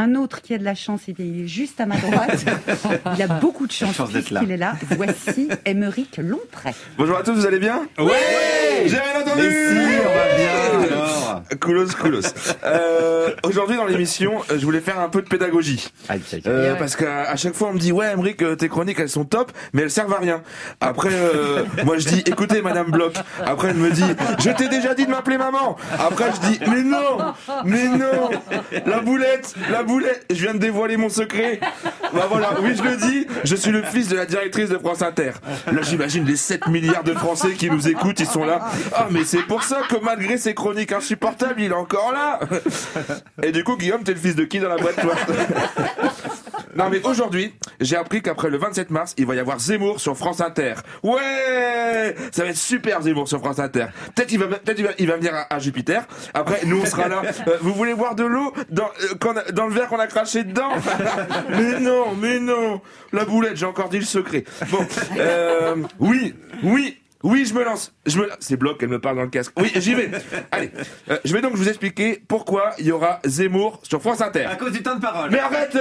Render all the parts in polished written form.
un autre qui a de la chance, il est juste à ma droite. Il a beaucoup de chance puisqu'il est là. Voici Aymeric Lomprey. Bonjour à tous, vous allez bien ? Ouais. J'ai rien entendu. Si, on va bien alors. Coolos. Aujourd'hui dans l'émission, je voulais faire un peu de pédagogie. Parce qu'à chaque fois on me dit ouais Aymeric, tes chroniques elles sont top, mais elles servent à rien. Après moi je dis écoutez Madame Bloch. Après elle me dit je t'ai déjà dit de m'appeler maman. Après je dis mais non, la boulette, je viens de dévoiler mon secret. Bah voilà, oui je le dis, je suis le fils de la directrice de France Inter. Là j'imagine les 7 milliards de Français qui nous écoutent, ils sont là. Ah mais c'est pour ça que malgré ses chroniques insupportables, il est encore là. Et du coup Guillaume, t'es le fils de qui dans la boîte toi ? Non mais aujourd'hui, j'ai appris qu'après le 27 mars, il va y avoir Zemmour sur France Inter. Ouais, ça va être super Zemmour sur France Inter. Peut-être il va venir à Jupiter. Après, nous on sera là. Vous voulez boire de l'eau dans le verre qu'on a craché dedans ? Mais non. La boulette, j'ai encore dit le secret. Bon, oui, je me lance. C'est Bloch, elle me parle dans le casque. Oui, j'y vais. Allez, je vais donc vous expliquer pourquoi il y aura Zemmour sur France Inter. À cause du temps de parole. Mais arrête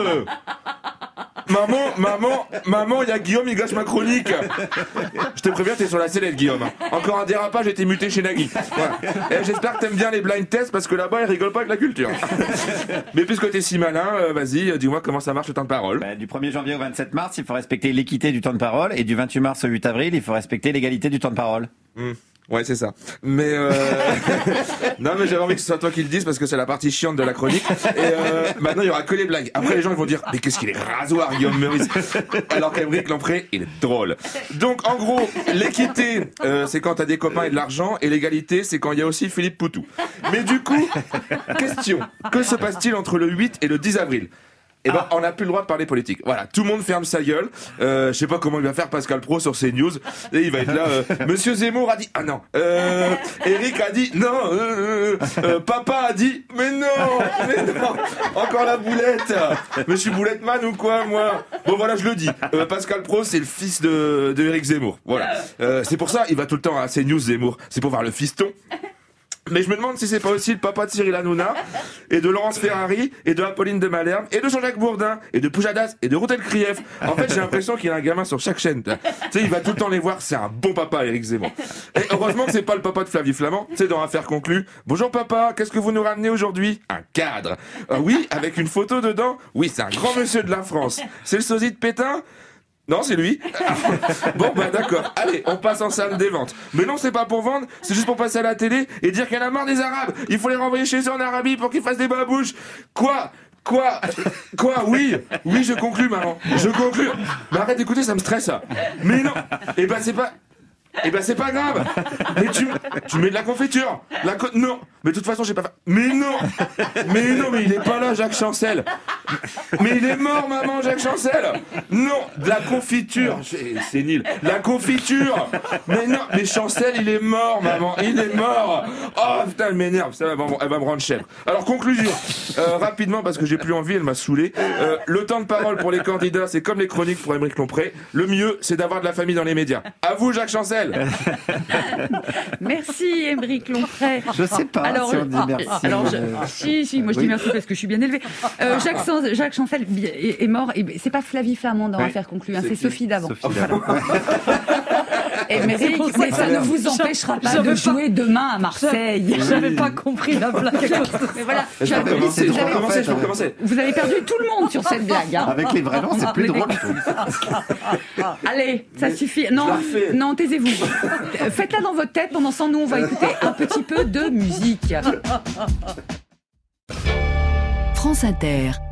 Maman, il y a Guillaume, il gâche ma chronique. Je te préviens, t'es sur la sellette, Guillaume. Encore un dérapage, j'ai été muté chez Nagui. Voilà. Et j'espère que t'aimes bien les blind tests, parce que là-bas, ils rigolent pas avec la culture. Mais puisque t'es si malin, vas-y, dis-moi comment ça marche le temps de parole. Du 1er janvier au 27 mars, il faut respecter l'équité du temps de parole, et du 28 mars au 8 avril, il faut respecter l'égalité du temps de parole. Ouais, c'est ça. Mais non, mais j'avais envie que ce soit toi qui le dise parce que c'est la partie chiante de la chronique. Et maintenant, il y aura que les blagues. Après, les gens ils vont dire mais qu'est-ce qu'il est rasoir, Guillaume Meurice. Alors qu'Aymeric Lomprey, il est drôle. Donc, en gros, l'équité, c'est quand t'as des copains et de l'argent, et l'égalité, c'est quand il y a aussi Philippe Poutou. Mais du coup, question, que se passe-t-il entre le 8 et le 10 avril ? Eh ben, on n'a plus le droit de parler politique. Voilà, tout le monde ferme sa gueule. Je sais pas comment il va faire Pascal Pro sur CNews. Et il va être là. Monsieur Zemmour a dit ah non. Eric a dit non. Papa a dit mais non. Encore la boulette. Mais je suis bouletteman ou quoi moi ? Bon voilà, je le dis. Pascal Pro, c'est le fils de Eric Zemmour. Voilà. C'est pour ça il va tout le temps à CNews Zemmour. C'est pour voir le fiston. Mais je me demande si c'est pas aussi le papa de Cyril Hanouna, et de Laurence Ferrari, et de Apolline de Malherbe, et de Jean-Jacques Bourdin, et de Pujadas, et de Routel Krief. En fait, j'ai l'impression qu'il a un gamin sur chaque chaîne. Tu sais, il va tout le temps les voir, c'est un bon papa, Éric Zemmour. Et heureusement que c'est pas le papa de Flavie Flamand, tu sais, dans Affaires conclues. Bonjour papa, qu'est-ce que vous nous ramenez aujourd'hui ? Un cadre. Oui, avec une photo dedans. Oui, c'est un grand monsieur de la France. C'est le sosie de Pétain ? Non, c'est lui. Bon, bah d'accord. Allez, on passe en salle des ventes. Mais non, c'est pas pour vendre, c'est juste pour passer à la télé et dire qu'il y en a marre des Arabes. Il faut les renvoyer chez eux en Arabie pour qu'ils fassent des babouches. Quoi ? Oui, je conclue, maman. Je conclue. Mais arrête d'écouter, ça me stresse. Mais non. Eh ben c'est pas grave. Mais tu mets de la confiture. Non. Mais de toute façon j'ai pas fait. Mais non, mais il est pas là, Jacques Chancel. Mais il est mort, maman, Jacques Chancel. Non, de la confiture. C'est nul. La confiture. Mais non, mais Chancel il est mort, maman. Il est mort. Oh putain, elle m'énerve. Ça elle va me rendre chèvre. Alors conclusion. Rapidement parce que j'ai plus envie, elle m'a saoulé. Le temps de parole pour les candidats, c'est comme les chroniques pour Aymeric Lomprey. Le mieux, c'est d'avoir de la famille dans les médias. À vous, Jacques Chancel. Merci Aymeric Lomprey. Je sais pas si on dit merci. Si, moi je dis merci parce que je suis bien élevée. Jacques Chancel est mort. Et c'est pas Flavie Flamand dans Affaires conclues, c'est Sophie d'avant. Aymeric, mais ça ne vous empêchera pas de jouer demain à Marseille. J'avais pas compris la blague. Mais voilà, je peux recommencer. Vous avez perdu tout le monde sur cette blague. Avec les vrais noms, c'est plus drôle. Allez, ça suffit. Non, taisez-vous. Faites-la dans votre tête. Pendant ce temps, nous, on va écouter un petit peu de musique. France Inter.